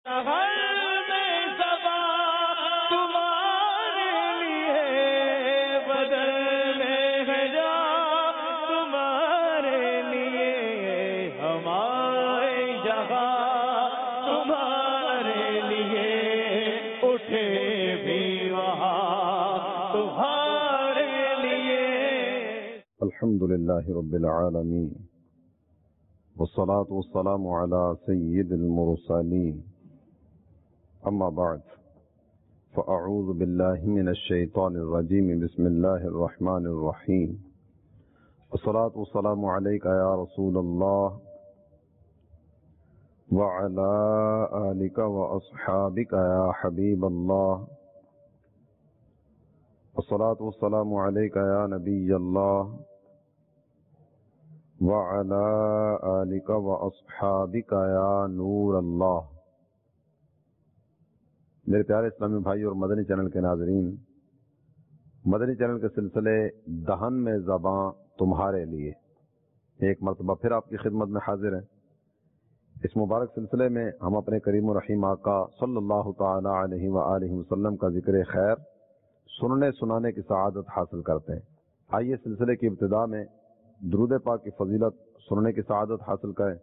ہر میں زباں تمہارے لیے بدلنے ہیں جا تمہارے لیے ہمارے جہاں تمہارے لیے اٹھے بھی وہاں تمہارے لیے. الحمد للہ رب العالمین والصلاة والسلام على سید المرسلین اما بعد فاعوذ باللہ من الشیطان الرجیم بسم اللہ الرحمن الرحیم والصلاة والسلام علیک یا رسول اللہ وعلى آلک واصحابک یا حبیب اللہ والصلاة والسلام علیک یا نبی اللہ وعلى آلک واصحابک یا نور اللہ. میرے پیارے اسلامی بھائی اور مدنی چینل کے ناظرین، مدنی چینل کے سلسلے دہن میں زباں تمہارے لیے ایک مرتبہ پھر آپ کی خدمت میں حاضر ہیں. اس مبارک سلسلے میں ہم اپنے کریم و رحیم آقا صلی اللہ تعالی علیہ وآلہ وسلم کا ذکر خیر سننے سنانے کی سعادت حاصل کرتے ہیں. آئیے سلسلے کی ابتدا میں درود پاک کی فضیلت سننے کی سعادت حاصل کریں.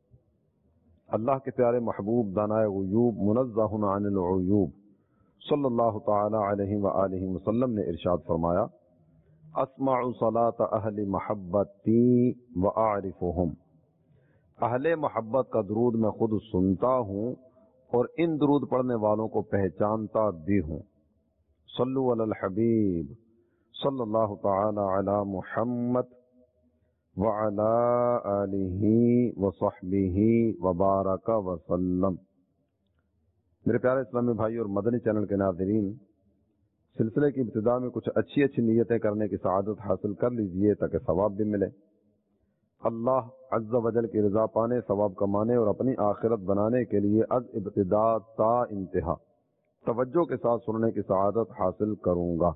اللہ کے پیارے محبوب دانائے غیوب منزہ عن العیوب صلی اللہ تعالی علیہ وآلہ وسلم نے ارشاد فرمایا: اسمع صلاۃ اہل محبتی واعرفهم. اہل محبت کا درود میں خود سنتا ہوں اور ان درود پڑھنے والوں کو پہچانتا بھی ہوں. صلو علی الحبیب صلی اللہ تعالی علی محمد وعلی آلہ وصحبہ وبارک وسلم. میرے پیارے اسلامی بھائی اور مدنی چینل کے ناظرین، سلسلے کی ابتدا میں کچھ اچھی نیتیں کرنے کی سعادت حاصل کر لیجئے تاکہ ثواب بھی ملے. اللہ عز و جل کی رضا پانے، ثواب کمانے اور اپنی آخرت بنانے کے لیے از ابتدا تا انتہا توجہ کے ساتھ سننے کی سعادت حاصل کروں گا.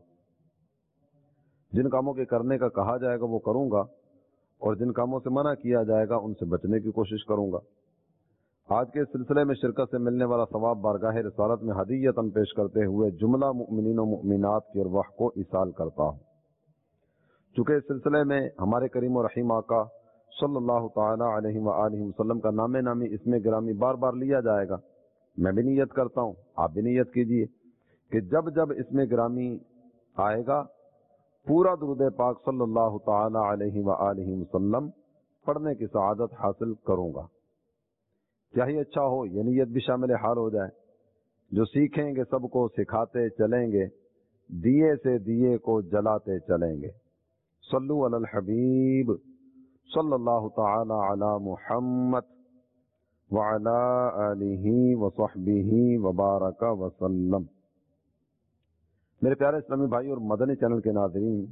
جن کاموں کے کرنے کا کہا جائے گا وہ کروں گا، اور جن کاموں سے منع کیا جائے گا ان سے بچنے کی کوشش کروں گا. آج کے سلسلے میں شرکت سے ملنے والا ثواب بارگاہ رسالت میں ہدیتاً پیش کرتے ہوئے جملہ مؤمنین و مؤمنات کی ارواح کو ایصال کرتا ہوں. چونکہ اس سلسلے میں ہمارے کریم و رحیم آقا صلی اللہ تعالی علیہ وآلہ وسلم کا نام نامی اسم گرامی بار بار لیا جائے گا، میں بھی نیت کرتا ہوں، آپ بھی نیت کیجئے کہ جب جب اسم گرامی آئے گا پورا درود پاک صلی اللہ تعالی علیہ وآلہ وسلم پڑھنے کی سعادت حاصل کروں گا. کیا ہی اچھا ہو یہ نیت بھی شامل حال ہو جائے. جو سیکھیں گے سب کو سکھاتے چلیں گے، دیے سے دیے کو جلاتے چلیں گے. صلو علی الحبیب صلی اللہ تعالی علی محمد وعلی آلہ وصحبہ وبارک وسلم. میرے پیارے اسلامی بھائی اور مدنی چینل کے ناظرین،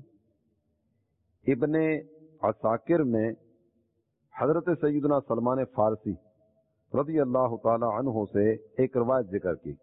ابن عساکر نے حضرت سیدنا سلمان فارسی رضی اللہ تعالی عنہ سے ایک روایت ذکر کی.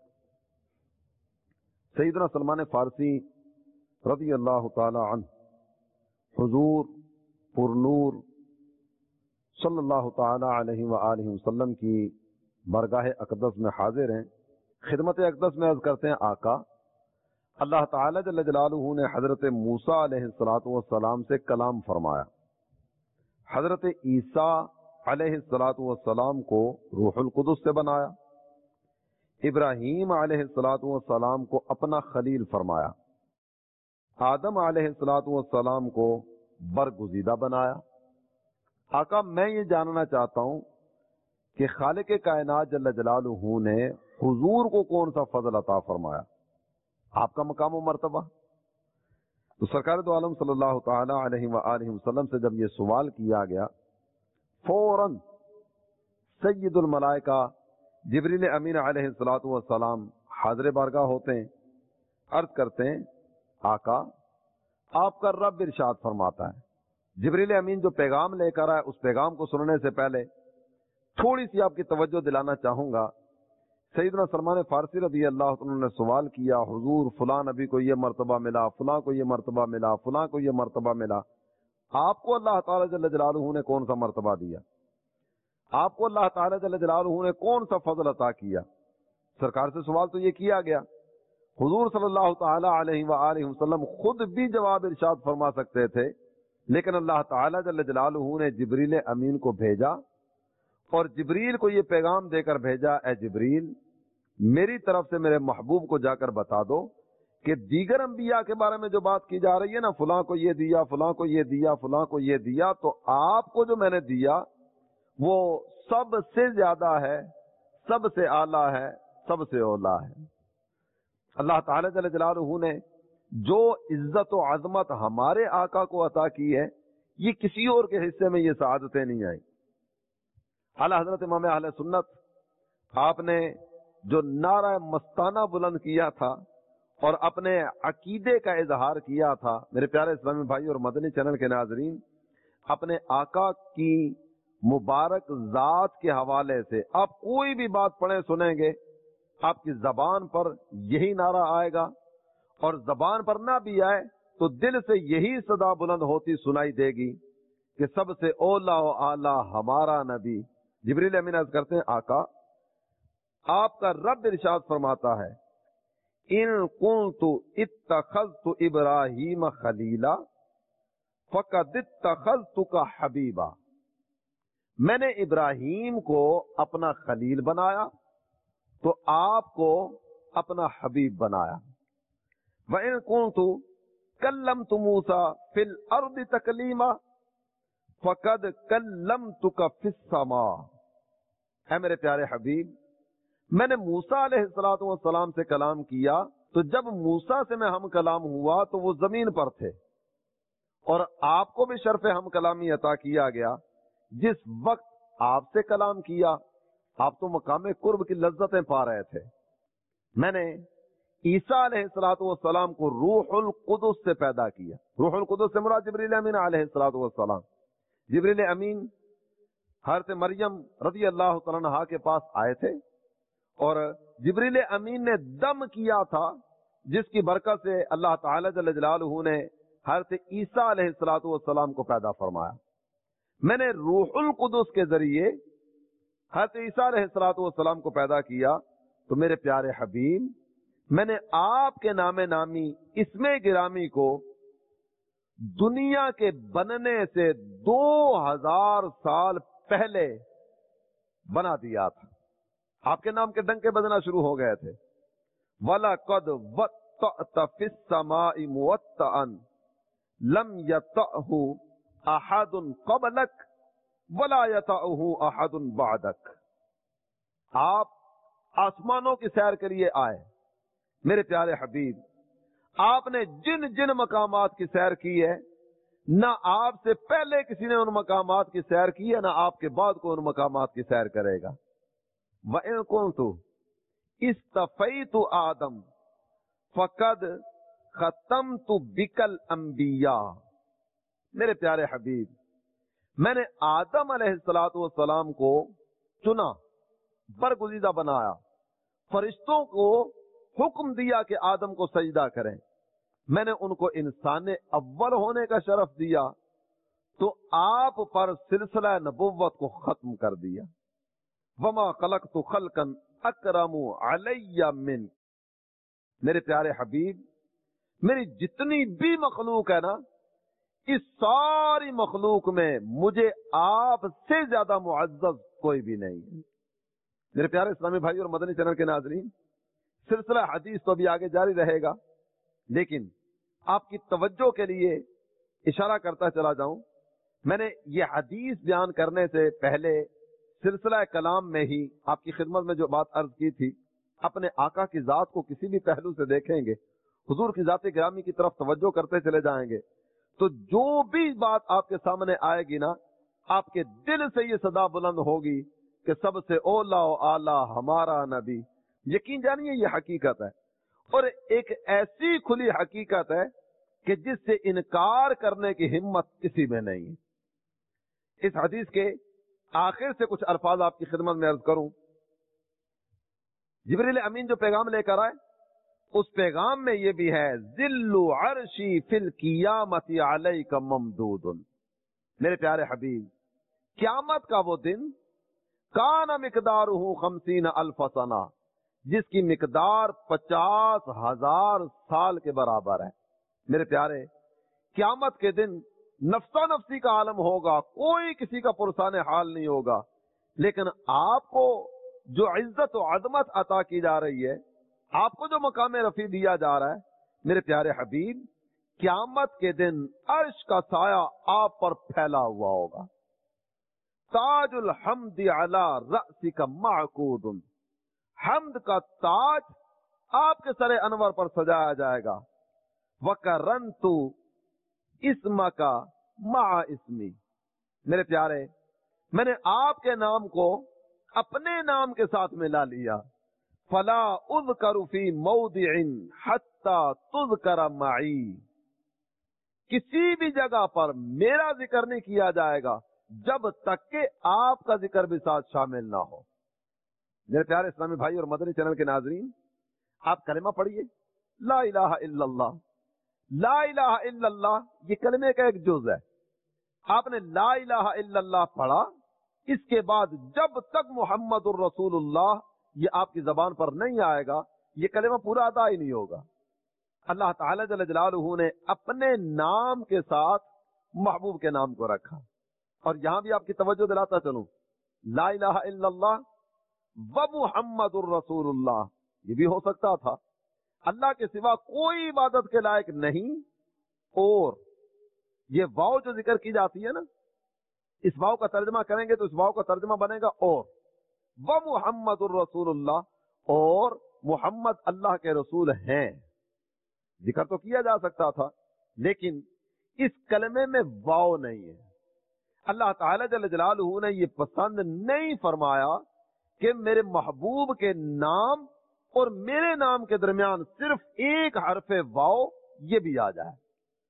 سیدنا سلمان فارسی رضی اللہ تعالی عنہ حضور پرنور صلی اللہ تعالی علیہ وآلہ وسلم کی بارگاہ اقدس میں حاضر ہیں. خدمت اقدس میں عرض کرتے ہیں: آقا، اللہ تعالی جل جلالہ نے حضرت موسیٰ علیہ السلام سے کلام فرمایا، حضرت عیسیٰ علیہ السلام کو روح القدس سے بنایا، ابراہیم علیہ السلام کو اپنا خلیل فرمایا، آدم علیہ السلام کو برگزیدہ بنایا. آقا، میں یہ جاننا چاہتا ہوں کہ خالق کائنات جل جلالہ نے حضور کو کون سا فضل عطا فرمایا، آپ کا مقام و مرتبہ؟ تو سرکار دو عالم صلی اللہ تعالی علیہ وآلہ وسلم سے جب یہ سوال کیا گیا، فوراً سید الملائکہ جبریل امین علیہ السلام حاضر بارگاہ ہوتے ہیں، عرض کرتے ہیں: آقا، آپ کا رب ارشاد فرماتا ہے. جبریل امین جو پیغام لے کر آئے اس پیغام کو سننے سے پہلے تھوڑی سی آپ کی توجہ دلانا چاہوں گا. سیدنا سلمان فارسی رضی اللہ عنہ نے سوال کیا، حضور فلاں نبی کو یہ مرتبہ ملا، فلاں کو یہ مرتبہ ملا، فلاں کو یہ مرتبہ ملا، آپ کو اللہ تعالی جل جلالہ نے کون سا مرتبہ دیا؟ آپ کو اللہ تعالی جل جلالہ نے کون سا فضل عطا کیا؟ سرکار سے سوال تو یہ کیا گیا، حضور صلی اللہ تعالی علیہ وآلہ وسلم خود بھی جواب ارشاد فرما سکتے تھے، لیکن اللہ تعالی جل جلالہ نے جبریل امین کو بھیجا اور جبریل کو یہ پیغام دے کر بھیجا، اے جبریل میری طرف سے میرے محبوب کو جا کر بتا دو کہ دیگر انبیاء کے بارے میں جو بات کی جا رہی ہے نا، فلاں کو یہ دیا، فلاں کو یہ دیا، فلاں کو یہ دیا، تو آپ کو جو میں نے دیا وہ سب سے زیادہ ہے، سب سے اعلیٰ ہے، سب سے اولا ہے۔ اللہ تعالی جل جلالہ نے جو عزت و عظمت ہمارے آقا کو عطا کی ہے، یہ کسی اور کے حصے میں یہ سعادتیں نہیں آئیں۔ اعلی حضرت امام اہل سنت آپ نے جو نعرہ مستانہ بلند کیا تھا اور اپنے عقیدے کا اظہار کیا تھا، میرے پیارے اسلامی بھائی اور مدنی چینل کے ناظرین، اپنے آقا کی مبارک ذات کے حوالے سے آپ کوئی بھی بات پڑھیں سنیں گے، آپ کی زبان پر یہی نعرہ آئے گا، اور زبان پر نہ بھی آئے تو دل سے یہی صدا بلند ہوتی سنائی دے گی کہ سب سے اولا و اعلیٰ ہمارا نبی۔ جبریل امین عرض کرتے ہیں آقا آپ کا رب ارشاد فرماتا ہے ان کنت اتخذت ابراہیم خلیلا فقد اتخذتک حبیبا، میں نے ابراہیم کو اپنا خلیل بنایا تو آپ کو اپنا حبیب بنایا۔ وَإِن كُنتُ كَلَّمْتُ مُوسَىٰ فِي الْأَرْضِ تَكْلِيمًا فَقَدْ كَلَّمْتُكَ فِي السَّمَاءِ، اے میرے پیارے حبیب میں نے موسیٰ علیہ السلام سے کلام کیا تو جب موسیٰ سے میں ہم کلام ہوا تو وہ زمین پر تھے، اور آپ کو بھی شرف ہم کلامی عطا کیا گیا۔ جس وقت آپ سے کلام کیا آپ تو مقام قرب کی لذتیں پا رہے تھے۔ میں نے عیسیٰ علیہ السلام کو روح القدس سے پیدا کیا۔ روح القدس سے مراد جبریل امین علیہ السلام۔ جبریل امین حضرت مریم رضی اللہ تعالیٰ عنہا کے پاس آئے تھے، اور جبریل امین نے دم کیا تھا جس کی برکت سے اللہ تعالی جل جلالہ نے حضرت عیسیٰ علیہ السلام کو پیدا فرمایا۔ میں نے روح القدس کے ذریعے حضرت عیسیٰ علیہ السلام کو پیدا کیا تو میرے پیارے حبیب میں نے آپ کے نام نامی اسم گرامی کو دنیا کے بننے سے 2000 سال پہلے بنا دیا تھا۔ آپ کے نام کے ڈنکے بجنا شروع ہو گئے تھے۔ وَلَقَدْ وَطَّأْتَ فِي السَّمَاءِ مُوَطَّئًا لَمْ يَطَأْهُ أَحَدٌ قَبْلَكَ وَلَا يَطَأْهُ أَحَدٌ بَعْدَكَ، آپ آسمانوں کی سیر کے لیے آئے میرے پیارے حبیب، آپ نے جن جن مقامات کی سیر کی ہے نہ آپ سے پہلے کسی نے ان مقامات کی سیر کی ہے، نہ آپ کے بعد کو ان مقامات کی سیر کرے گا۔ وَإِن كُنتُ اسْتَفَيْتُ آدَمَ فَقَدْ خَتَمْتُ بِكَ الْأَنْبِيَاءَ، میرے پیارے حبیب میں نے آدم علیہ السلام کو چنا، برگزیدہ بنایا، فرشتوں کو حکم دیا کہ آدم کو سجدہ کریں، میں نے ان کو انسان اول ہونے کا شرف دیا تو آپ پر سلسلہ نبوت کو ختم کر دیا۔ وما خلقت خلقا اکرم علی من، میرے پیارے حبیب میری جتنی بھی مخلوق ہے نا، اس ساری مخلوق میں مجھے آپ سے زیادہ معزز کوئی بھی نہیں ہے۔ میرے پیارے اسلامی بھائی اور مدنی چینل کے ناظرین، سلسلہ حدیث تو ابھی آگے جاری رہے گا، لیکن آپ کی توجہ کے لیے اشارہ کرتا چلا جاؤں، میں نے یہ حدیث بیان کرنے سے پہلے سلسلہ کلام میں ہی آپ کی خدمت میں جو بات عرض کی تھی، اپنے آقا کی ذات کو کسی بھی پہلو سے دیکھیں گے، حضور کی ذات گرامی کی طرف توجہ کرتے چلے جائیں گے تو جو بھی بات آپ کے سامنے آئے گی نا، آپ کے دل سے یہ صدا بلند ہوگی کہ سب سے اولا و اعلیٰ ہمارا نبی۔ یقین جانیے یہ حقیقت ہے، اور ایک ایسی کھلی حقیقت ہے کہ جس سے انکار کرنے کی ہمت کسی میں نہیں۔ اس حدیث کے آخر سے کچھ الفاظ آپ کی خدمت میں عرض کروں۔ جبریل امین جو پیغام لے کر آئے، اس پیغام میں یہ بھی ہے ذل عرشی فی القیامت علیک ممدود، میرے پیارے حبیب قیامت کا وہ دن کان مقدارہ 50,000 سنہ، جس کی مقدار 50,000 سال کے برابر ہے۔ میرے پیارے، قیامت کے دن نفسا نفسی کا عالم ہوگا، کوئی کسی کا پرسان حال نہیں ہوگا، لیکن آپ کو جو عزت و عظمت عطا کی جا رہی ہے، آپ کو جو مقام رفیع دیا جا رہا ہے، میرے پیارے حبیب، قیامت کے دن عرش کا سایہ آپ پر پھیلا ہوا ہوگا۔ تاج الحمد علی رأسک معقود، حمد کا تاج آپ کے سر انور پر سجایا جائے گا۔ وَقَرَّنْتُ اسمک مع اسمی، میرے پیارے، میں نے آپ کے نام کو اپنے نام کے ساتھ ملا لیا۔ فلا اذکر فی موضع حتی تذکر معی، کسی بھی جگہ پر میرا ذکر نہیں کیا جائے گا جب تک کہ آپ کا ذکر بھی ساتھ شامل نہ ہو۔ میرے پیارے اسلامی بھائی اور مدنی چینل کے ناظرین، آپ کلمہ پڑھیے، لا الہ الا اللہ۔ لا الہ الا اللہ یہ کلمے کا ایک جز ہے۔ آپ نے لا الہ الا اللہ پڑھا، اس کے بعد جب تک محمد الرسول اللہ یہ آپ کی زبان پر نہیں آئے گا، یہ کلمہ پورا ادا ہی نہیں ہوگا۔ اللہ تعالی جل جلالہ نے اپنے نام کے ساتھ محبوب کے نام کو رکھا، اور یہاں بھی آپ کی توجہ دلاتا چلوں، لا الہ الا اللہ و محمد الرسول اللہ، یہ بھی ہو سکتا تھا اللہ کے سوا کوئی عبادت کے لائق نہیں، اور یہ واو جو ذکر کی جاتی ہے نا، اس واو کا ترجمہ کریں گے تو اس واو کا ترجمہ بنے گا اور، و محمد الرسول اللہ، اور محمد اللہ کے رسول ہیں۔ ذکر تو کیا جا سکتا تھا، لیکن اس کلمے میں واو نہیں ہے۔ اللہ تعالی جل جلالہ نے یہ پسند نہیں فرمایا کہ میرے محبوب کے نام اور میرے نام کے درمیان صرف ایک حرف واو یہ بھی آ جائے۔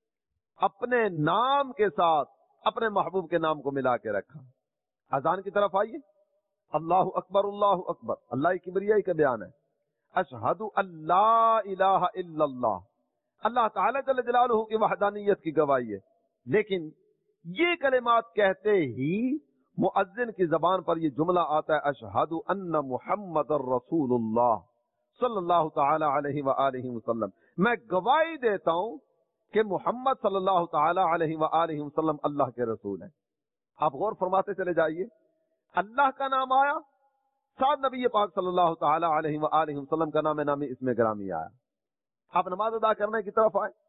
اپنے نام کے ساتھ اپنے محبوب کے نام کو ملا کے رکھا۔ اذان کی طرف آئیے، اللہ اکبر اللہ اکبر، اللہ کی کبریائی کا بیان ہے۔ اشہد ان لا الہ الا اللہ، اللہ تعالی جل جلالہ کی وحدانیت کی گواہی ہے، لیکن یہ کلمات کہتے ہی مؤذن کی زبان پر یہ جملہ آتا ہے، اشہد ان محمد الرسول اللہ صلی اللہ تعالی علیہ وآلہ وسلم، میں گواہی دیتا ہوں کہ محمد صلی اللہ تعالی علیہ وآلہ وسلم اللہ کے رسول ہیں۔ آپ غور فرماتے چلے جائیے، اللہ کا نام آیا، ساتھ نبی پاک صلی اللہ تعالی علیہ وآلہ وسلم کا نام نامی اس میں گرامی آیا۔ آپ نماز ادا کرنے کی طرف آئے،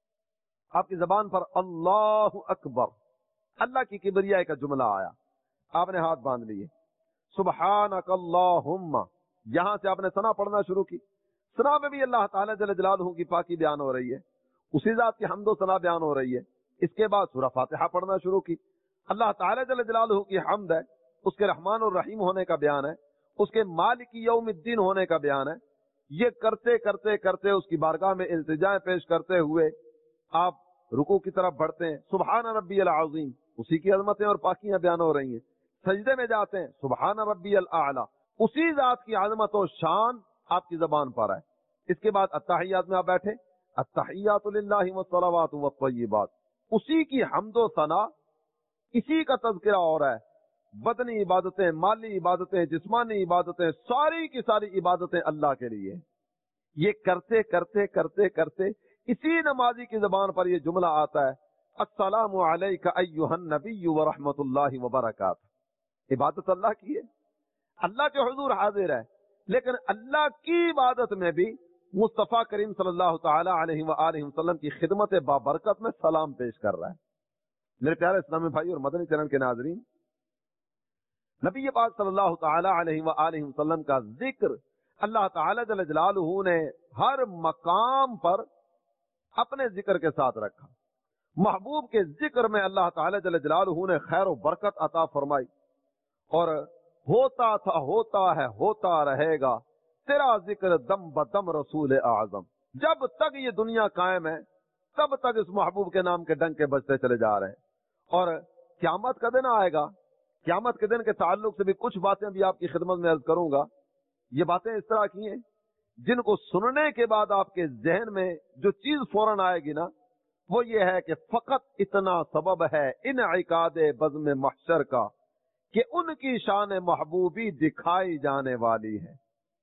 آپ کی زبان پر اللہ اکبر، اللہ کی کبریائی کا جملہ آیا، آپ نے ہاتھ باندھ لیے، سبحانک اللہم، یہاں سے آپ نے ثنا پڑھنا شروع کی۔ ثنا میں بھی اللہ تعالی جل جلالہ کی پاکی بیان ہو رہی ہے، اسی ذات کی حمد و ثنا بیان ہو رہی ہے۔ اس کے بعد سورہ فاتحہ پڑھنا شروع کی، اللہ تعالی جل جلالہ کی حمد ہے، اس کے رحمان الرحیم ہونے کا بیان ہے، اس کے مالک یوم الدین ہونے کا بیان ہے۔ یہ کرتے کرتے کرتے اس کی بارگاہ میں التجائیں پیش کرتے ہوئے آپ رکوع کی طرف بڑھتے ہیں، سبحان ربی العظیم، اسی کی عظمتیں اور پاکیاں بیان ہو رہی ہیں۔ سجدے میں جاتے ہیں، سبحان ربی الاعلی، اسی ذات کی عظمت و شان آپ کی زبان پر ہے۔ اس کے بعد التحیات میں آپ بیٹھے، التحیات للہ والصلوات والطیبات، اسی کی حمد و ثنا، اسی کا تذکرہ ہو رہا ہے۔ بدنی عبادتیں، مالی عبادتیں، جسمانی عبادتیں، ساری کی ساری عبادتیں اللہ کے لیے۔ یہ کرتے کرتے کرتے کرتے اسی نمازی کی زبان پر یہ جملہ آتا ہے، السلام علیک ایھا النبی ورحمۃ اللہ وبرکاتہ۔ عبادت اللہ کی ہے، اللہ کے حضور حاضر ہے، لیکن اللہ کی عبادت میں بھی مصطفیٰ کریم صلی اللہ تعالی علیہ وآلہ وسلم کی خدمت بابرکت میں سلام پیش کر رہا ہے۔ میرے پیارے اسلامی بھائی اور مدنی چینل کے ناظرین، نبی پاک صلی اللہ تعالی علیہ وآلہ وسلم کا ذکر اللہ تعالی جل جلالہ نے ہر مقام پر اپنے ذکر کے ساتھ رکھا۔ محبوب کے ذکر میں اللہ تعالی جل جلالہ نے خیر و برکت عطا فرمائی، اور ہوتا تھا، ہوتا ہے، ہوتا رہے گا تیرا ذکر دم بدم رسول اعظم۔ جب تک یہ دنیا قائم ہے تب تک اس محبوب کے نام کے ڈنکے بجتے چلے جا رہے ہیں۔ اور قیامت کا دن آئے گا، قیامت کے دن کے تعلق سے بھی کچھ باتیں بھی آپ کی خدمت میں عرض کروں گا۔ یہ باتیں اس طرح کی ہیں جن کو سننے کے بعد آپ کے ذہن میں جو چیز فوراً آئے گی نا، وہ یہ ہے کہ فقط اتنا سبب ہے انعقاد بزم محشر کا کہ ان کی شان محبوبی دکھائی جانے والی ہے۔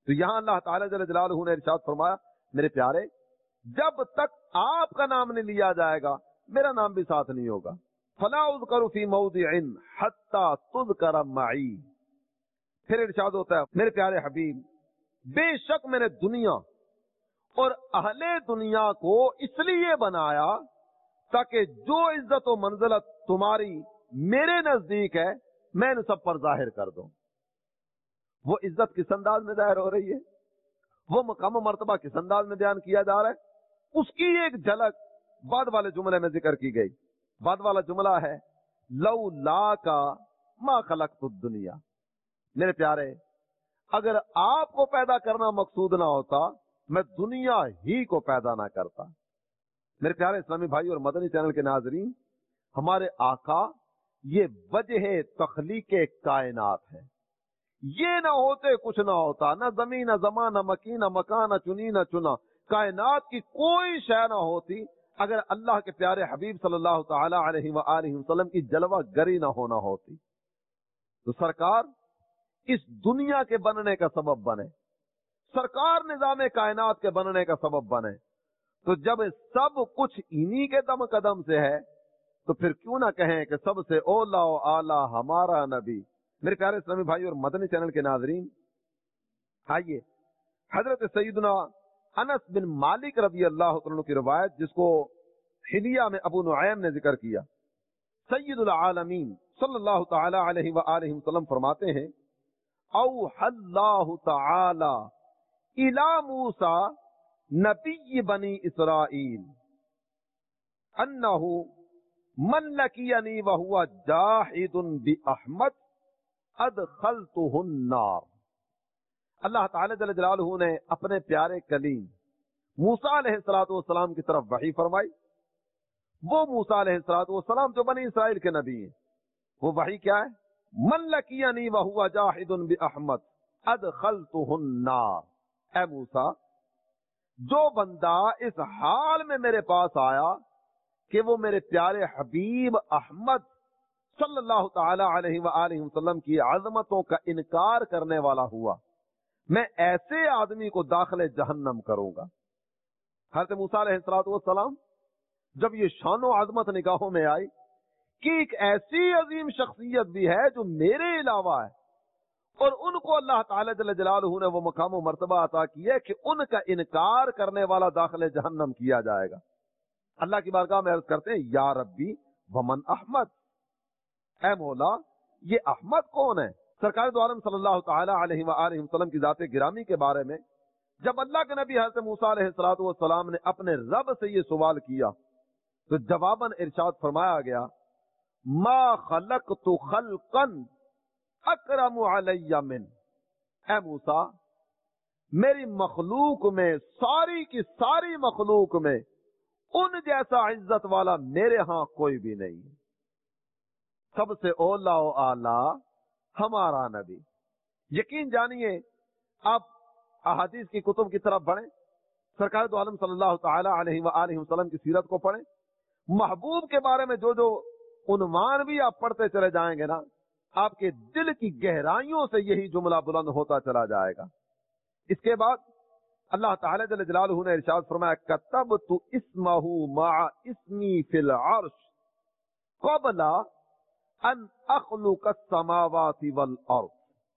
تو یہاں اللہ تعالیٰ جل جلالہ نے ارشاد فرمایا میرے پیارے جب تک آپ کا نام نہیں لیا جائے گا میرا نام بھی ساتھ نہیں ہوگا. فلا اذکر فی موضع حتی تذکر معی. پھر ارشاد ہوتا ہے میرے پیارے حبیب بے شک میں نے دنیا اور اہل دنیا کو اس لیے بنایا تاکہ جو عزت و منزلت تمہاری میرے نزدیک ہے میں ان سب پر ظاہر کر دوں. وہ عزت کس انداز میں ظاہر ہو رہی ہے, وہ مقام و مرتبہ کس انداز میں بیان کیا جا رہا ہے, اس کی ایک جھلک بعد والے جملے میں ذکر کی گئی. بعد والا جملہ ہے لولا کا ما خلقت الدنیا. میرے پیارے اگر آپ کو پیدا کرنا مقصود نہ ہوتا میں دنیا ہی کو پیدا نہ کرتا. میرے پیارے اسلامی بھائی اور مدنی چینل کے ناظرین, ہمارے آقا یہ وجہ تخلیق کائنات ہے. یہ نہ ہوتے کچھ نہ ہوتا, نہ زمین نہ زمان نہ مکین نہ مکان نہ چنی نہ چنا, کائنات کی کوئی شے نہ ہوتی اگر اللہ کے پیارے حبیب صلی اللہ تعالی علیہ وآلہ وسلم کی جلوہ گری نہ ہونا ہوتی. تو سرکار اس دنیا کے بننے کا سبب بنے, سرکار نظام کائنات کے بننے کا سبب بنے. تو جب سب کچھ انہی کے دم قدم سے ہے تو پھر کیوں نہ کہیں کہ سب سے اولا و اعلی ہمارا نبی. میرے پیارے اسلامی بھائی اور مدنی چینل کے ناظرین, آئیے حضرت سیدنا انس بن مالک رضی اللہ عنہ کی روایت جس کو حلیہ میں ابو نعیم نے ذکر کیا, سید العالمین صلی اللہ تعالی علیہ وآلہ وسلم فرماتے ہیں اوحى اللہ تعالی الی موسی نبی بنی اسرائیل انہ من لقینی وہو جاحد باحمد ادخلتہ النار. اللہ تعالی جل جلالہ نے اپنے پیارے کلیم موسیٰ علیہ السلام کی طرف وحی فرمائی. وہ موسیٰ علیہ السلام جو بنی اسرائیل کے نبی ہیں, وہ وحی کیا ہے, من لقینی وہو جاحد باحمد ادخلتہ النار. اے موسیٰ جو بندہ اس حال میں میرے پاس آیا کہ وہ میرے پیارے حبیب احمد صلی اللہ تعالی علیہ وآلہ وسلم کی عظمتوں کا انکار کرنے والا ہوا, میں ایسے آدمی کو داخل جہنم کروں گا. حضرت موسیٰ علیہ السلام جب یہ شان و عظمت نگاہوں میں آئی کہ ایک ایسی عظیم شخصیت بھی ہے جو میرے علاوہ ہے اور ان کو اللہ تعالی جل جلالہ نے وہ مقام و مرتبہ عطا کی ہے کہ ان کا انکار کرنے والا داخل جہنم کیا جائے گا. اللہ کی بارگاہ میں عرض کرتے ہیں یا ربی ومن احمد, اے مولا یہ احمد کون ہے؟ سرکار دو عالم صلی اللہ تعالی علیہ وآلہ وسلم کی ذات گرامی کے بارے میں جب اللہ کے نبی حضرت موسیٰ علیہ السلام نے اپنے رب سے یہ سوال کیا تو جواباً ارشاد فرمایا گیا ما خلقت خلقا اکرم علی من. اے موسیٰ میری مخلوق میں ساری کی ساری مخلوق میں ان جیسا عزت والا میرے ہاں کوئی بھی نہیں. سب سے اولا و اعلی ہمارا نبی. یقین جانیے آپ احادیث کی کتب کی طرف بڑھیں, سرکار دو عالم صلی اللہ تعالی علیہ وآلہ وسلم کی سیرت کو پڑھیں, محبوب کے بارے میں جو جو عنوان بھی آپ پڑھتے چلے جائیں گے نا آپ کے دل کی گہرائیوں سے یہی جملہ بلند ہوتا چلا جائے گا. اس کے بعد اللہ تعالی جل جلالہ نے ارشاد فرمایا کتبت اسمہ مع اسمی فی العرش قبل ان اخلق السماوات والارض.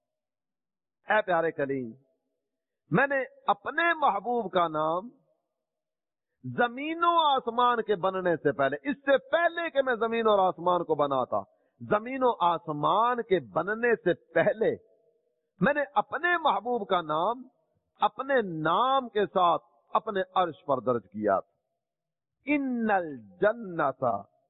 اے پیارے کلیم میں نے اپنے محبوب کا نام زمین و آسمان کے بننے سے پہلے, اس سے پہلے کہ میں زمین اور آسمان کو بناتا, زمین و آسمان کے بننے سے پہلے میں نے اپنے محبوب کا نام اپنے نام کے ساتھ اپنے عرش پر درج کیا. ان الجنت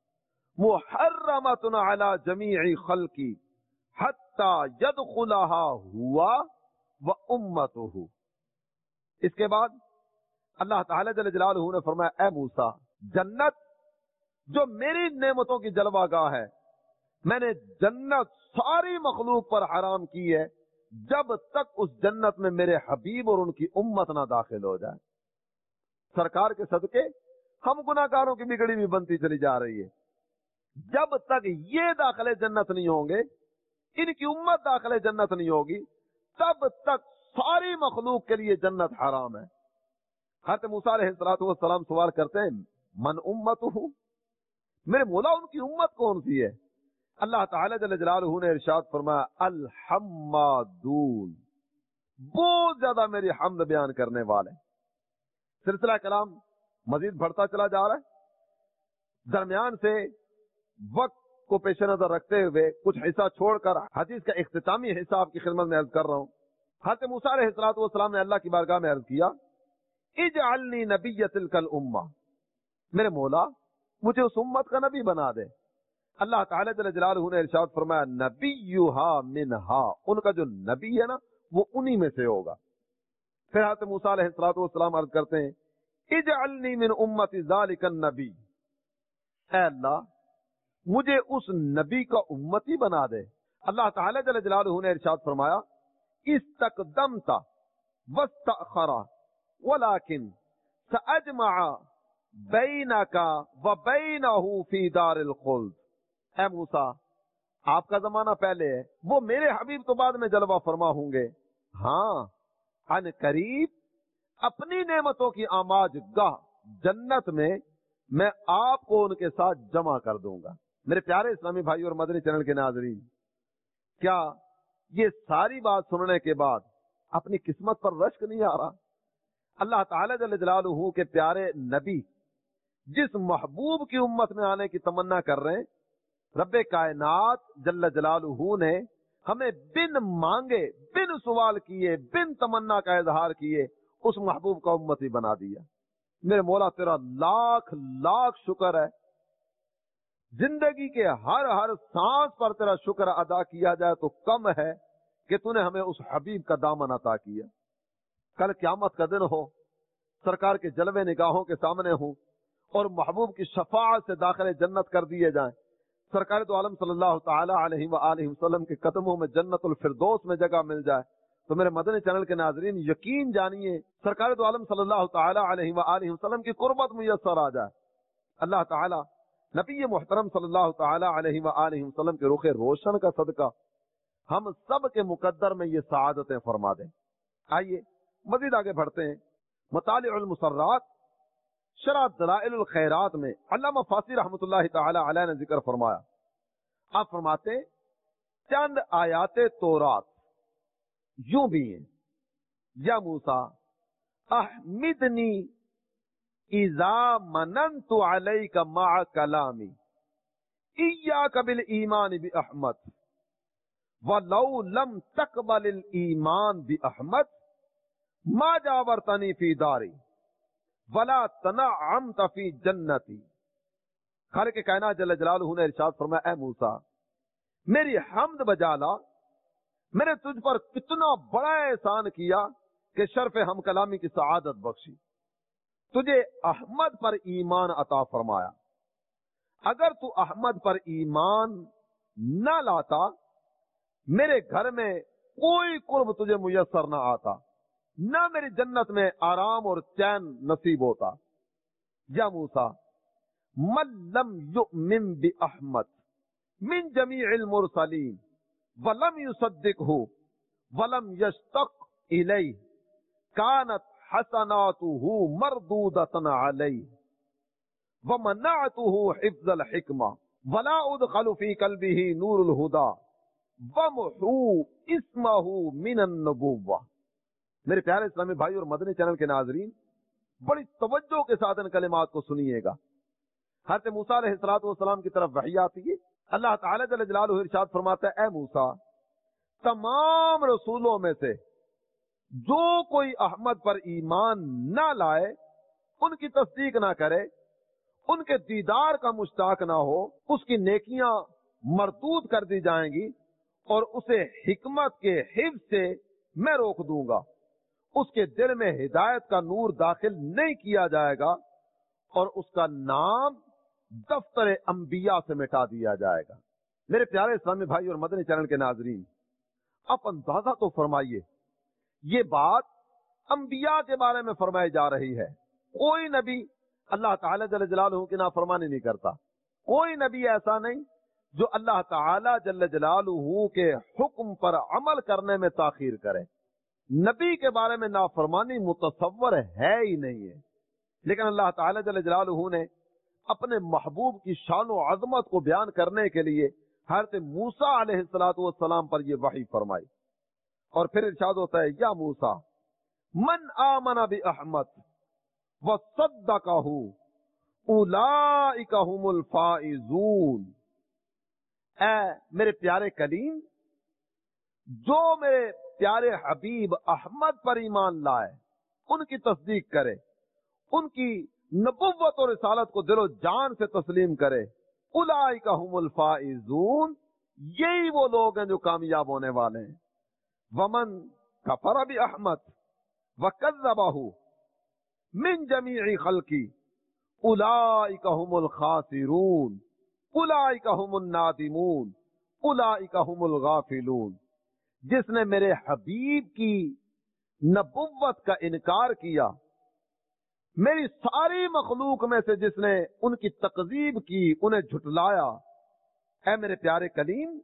محرمۃ علی جمیع خلقی حتی یدخلها ہوا و امتہ. اس کے بعد اللہ تعالی جل جلالہ نے فرمایا اے موسیٰ جنت جو میری نعمتوں کی جلوہ گاہ ہے میں نے جنت ساری مخلوق پر حرام کی ہے جب تک اس جنت میں میرے حبیب اور ان کی امت نہ داخل ہو جائے. سرکار کے صدقے ہم گناہگاروں کی بگڑی بھی بنتی چلی جا رہی ہے. جب تک یہ داخل جنت نہیں ہوں گے, ان کی امت داخل جنت نہیں ہوگی, تب تک ساری مخلوق کے لیے جنت حرام ہے۔ حضرت موسیٰ علیہ السلام سوال کرتے ہیں من امتہ، میرے مولا ان کی امت کون سی ہے؟ اللہ تعالی جل جلالہ نے ارشاد فرمایا الحمادون، بہت زیادہ میری حمد بیان کرنے والے۔ سلسلہ کلام مزید بڑھتا چلا جا رہا ہے، درمیان سے وقت کو پیش نظر رکھتے ہوئے کچھ حصہ چھوڑ کر حدیث کا اختتامی حصہ آپ کی خدمت میں عرض کر رہا ہوں۔ حضرت موسیٰ علیہ السلام نے اللہ کی بارگاہ میں عرض کیا اجعلنی نبی تلک الامہ، میرے مولا مجھے اس امت کا نبی بنا دے۔ اللہ تعالی جل جلالہ نے ارشاد فرمایا نبیھا منھا، ان کا جو نبی ہے نا وہ انہی میں سے ہوگا۔ پھر حضرت موسیٰ علیہ السلام عرض کرتے ہیں اجعلنی من امت ذالک النبی، اے اللہ مجھے اس نبی کا امتی بنا دے۔ اللہ تعالی جل جلالہ نے ارشاد فرمایا استقدمت واستأخر ولكن سأجمع بینک وبینہ فی دار الخلد، اے موسیٰ آپ کا زمانہ پہلے ہے، وہ میرے حبیب تو بعد میں جلوہ فرما ہوں گے، ہاں ان قریب اپنی نعمتوں کی آماج گاہ جنت میں آپ کو ان کے ساتھ جمع کر دوں گا۔ میرے پیارے اسلامی بھائی اور مدنی چینل کے ناظرین، کیا یہ ساری بات سننے کے بعد اپنی قسمت پر رشک نہیں آ رہا؟ اللہ تعالی جل جلالہ کے پیارے نبی جس محبوب کی امت میں آنے کی تمنا کر رہے ہیں، رب کائنات جل جلالہ نے ہمیں بن مانگے، بن سوال کیے، بن تمنا کا اظہار کیے اس محبوب کا امتی بنا دیا۔ میرے مولا تیرا لاکھ لاکھ شکر ہے، زندگی کے ہر سانس پر تیرا شکر ادا کیا جائے تو کم ہے کہ تو نے ہمیں اس حبیب کا دامن عطا کیا۔ کل قیامت کا دن ہو، سرکار کے جلوے نگاہوں کے سامنے ہوں اور محبوب کی شفاعت سے داخل جنت کر دیے جائیں، سرکار دو عالم صلی اللہ تعالی علیہ وآلہ وسلم کے قدموں میں جنت الفردوس میں جگہ مل جائے، تو میرے مدنی چینل کے ناظرین یقین جانیے سرکار دو عالم صلی اللہ تعالی علیہ وآلہ وسلم کی قربت میسر آ جائے۔ اللہ تعالی نبی محترم صلی اللہ تعالی علیہ وآلہ وسلم کے رخ روشن کا صدقہ ہم سب کے مقدر میں یہ سعادتیں فرما دیں۔ آئیے مزید آگے بڑھتے ہیں۔ مطالع المسرات شرح دلائل الخیرات میں علامہ فاسی رحمۃ اللہ تعالی علیہ نے ذکر فرمایا، آپ فرماتے چند آیات تورات یوں بھی ہیں، یا موسیٰ احمدنی اذا مننت علیک مع کلامی ایاک بالایمان باحمد ولو لم تقبل الایمان باحمد ما جاورتنی فی داری ولا تنعمت فی جنتی۔ خالق کائنات جل جلالہ نے ارشاد فرمایا اے موسیٰ میری حمد بجا لا، میں نے تجھ پر کتنا بڑا احسان کیا کہ شرف ہم کلامی کی سعادت بخشی، تجھے احمد پر ایمان عطا فرمایا۔ اگر تو احمد پر ایمان نہ لاتا میرے گھر میں کوئی قرب تجھے میسر نہ آتا، نہ میری جنت میں آرام اور چین نصیب ہوتا۔ یا موسیٰ من لم یؤمن باحمد من جمیع المرسلین ولم یصدقہ ولم یشتق الیہ کانت حسناتہ مردودۃ علیہ ومنعتہ حفظ الحکمہ ولا ادخل فی قلبہ نور الہدی ومحو اسمہ من النبوہ۔ میرے پیارے اسلامی بھائی اور مدنی چینل کے ناظرین، بڑی توجہ کے ساتھ ان کلمات کو سنیے گا۔ حضرت موسیٰ علیہ السلام کی طرف وحی آتی ہے، اللہ تعالی جل جلالہ ارشاد فرماتا ہے اے موسیٰ تمام رسولوں میں سے جو کوئی احمد پر ایمان نہ لائے، ان کی تصدیق نہ کرے، ان کے دیدار کا مشتاق نہ ہو، اس کی نیکیاں مردود کر دی جائیں گی اور اسے حکمت کے حفظ سے میں روک دوں گا، اس کے دل میں ہدایت کا نور داخل نہیں کیا جائے گا اور اس کا نام دفتر انبیاء سے مٹا دیا جائے گا۔ میرے پیارے اسلامی بھائی اور مدنی چینل کے ناظرین، آپ اندازہ تو فرمائیے یہ بات انبیاء کے بارے میں فرمائی جا رہی ہے۔ کوئی نبی اللہ تعالی جل جلالہ کی نافرمانی نہیں کرتا، کوئی نبی ایسا نہیں جو اللہ تعالی جل جلالہ کے حکم پر عمل کرنے میں تاخیر کرے۔ نبی کے بارے میں نافرمانی متصور ہے ہی نہیں ہے، لیکن اللہ تعالی جل جلالہ نے اپنے محبوب کی شان و عظمت کو بیان کرنے کے لیے حضرت موسیٰ علیہ السلام پر یہ وحی فرمائی، اور پھر ارشاد ہوتا ہے یا موسیٰ من آمن بأحمد وصدقہ اولئک هم الفائزون، اے میرے پیارے کلیم، جو میرے پیارے حبیب احمد پر ایمان لائے، ان کی تصدیق کرے، ان کی نبوت اور رسالت کو دل و جان سے تسلیم کرے، اولئک هم الفائزون، یہی وہ لوگ ہیں جو کامیاب ہونے والے ہیں۔ ومن کفر بأحمد وکذبہ من جمیع خلقی اولئک هم الخاسرون اولئک هم النادمون اولئک هم الغافلون، جس نے میرے حبیب کی نبوت کا انکار کیا، میری ساری مخلوق میں سے جس نے ان کی تکذیب کی، انہیں جھٹلایا، اے میرے پیارے کلیم،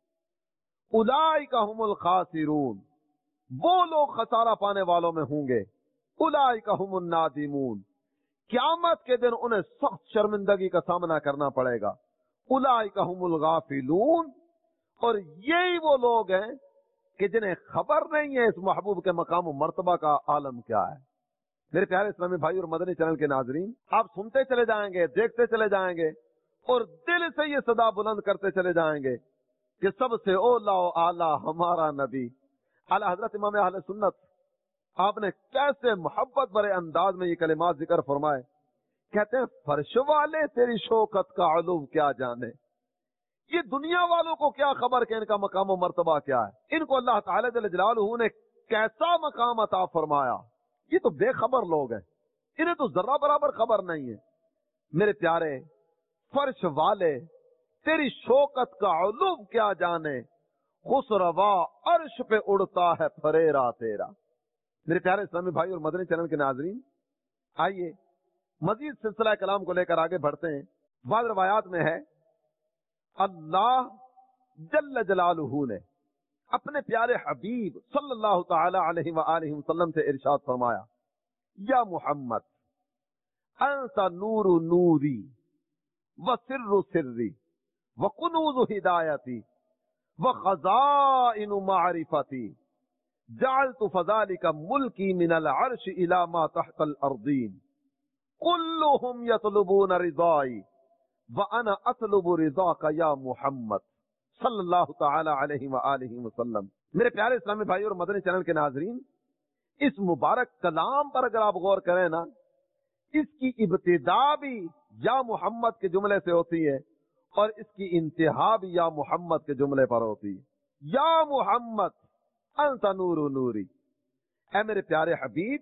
اولئک هم الخاسرون، وہ لوگ خسارہ پانے والوں میں ہوں گے، اولئک هم النادمون، قیامت کے دن انہیں سخت شرمندگی کا سامنا کرنا پڑے گا، اولئک هم الغافلون، اور یہی وہ لوگ ہیں کہ جنہیں خبر نہیں ہے اس محبوب کے مقام و مرتبہ کا عالم کیا ہے۔ میرے پیارے اسلامی بھائی اور مدنی چینل کے ناظرین، آپ سنتے چلے جائیں گے، دیکھتے چلے جائیں گے، اور دل سے یہ صدا بلند کرتے چلے جائیں گے کہ سب سے اولا و اعلیٰ ہمارا نبی اعلیٰ حضرت امام اہل سنت، آپ نے کیسے محبت بھرے انداز میں یہ کلمات ذکر فرمائے، کہتے ہیں فرش والے تیری شوکت کا علو کیا جانے، یہ دنیا والوں کو کیا خبر کہ ان کا مقام و مرتبہ کیا ہے، ان کو اللہ تعالی جل جلالہ نے کیسا مقام عطا فرمایا، یہ تو بے خبر لوگ ہیں، انہیں تو ذرہ برابر خبر نہیں ہے۔ میرے پیارے، فرش والے تیری شوکت کا علو کیا جانے، خسروا عرش پہ اڑتا ہے پھریرا تیرا۔ میرے پیارے اسلامی بھائی اور مدنی چینل کے ناظرین، آئیے مزید سلسلہ کلام کو لے کر آگے بڑھتے ہیں۔ بعض روایات میں ہے اللہ جل جلالہ نے اپنے پیارے حبیب صلی اللہ تعالی علیہ وآلہ وسلم سے ارشاد فرمایا، یا محمد انت نور نوری وسر سری وکنوز ہدایتی وخزائن معرفتی جعلت فذلك ملکی من العرش الى ما تحت الارضین كلهم يطلبون رضائی وانا اطلب رضاک یا محمد صلی اللہ تعالی علیہ وآلہ وسلم۔ میرے پیارے اسلامی بھائی اور مدنی چینل کے ناظرین، اس مبارک کلام پر اگر آپ غور کریں نا، اس کی ابتدا بھی یا محمد کے جملے سے ہوتی ہے اور اس کی انتہا بھی یا محمد کے جملے پر ہوتی ہے۔ یا محمد انت نور نوری، اے میرے پیارے حبیب،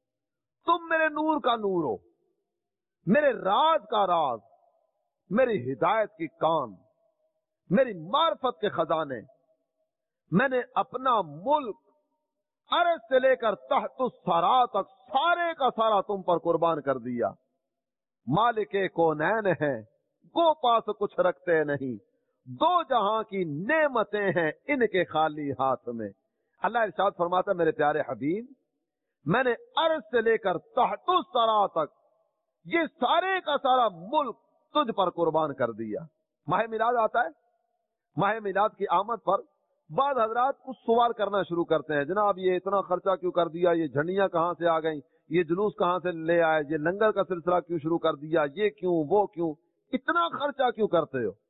تم میرے نور کا نور ہو، میرے راز کا راز، میری ہدایت کی کان، میری معرفت کے خزانے، میں نے اپنا ملک عرش سے لے کر تحت الثری تک سارے کا سارا تم پر قربان کر دیا۔ مالک کونین ہیں، گو پاس کچھ رکھتے نہیں، دو جہاں کی نعمتیں ہیں ان کے خالی ہاتھ میں۔ اللہ ارشاد فرماتا ہے میرے پیارے حبیب، میں نے عرش سے لے کر تحت الثری تک یہ سارے کا سارا ملک تجھ پر قربان کر دیا۔ ماہ میلاد آتا ہے، ماہ میلاد کی آمد پر بعض حضرات کچھ سوال کرنا شروع کرتے ہیں، جناب یہ اتنا خرچہ کیوں کر دیا، یہ جھنڈیاں کہاں سے آ گئیں، یہ جلوس کہاں سے لے آئے، یہ لنگر کا سلسلہ کیوں شروع کر دیا، یہ کیوں، وہ کیوں، اتنا خرچہ کیوں کرتے ہو،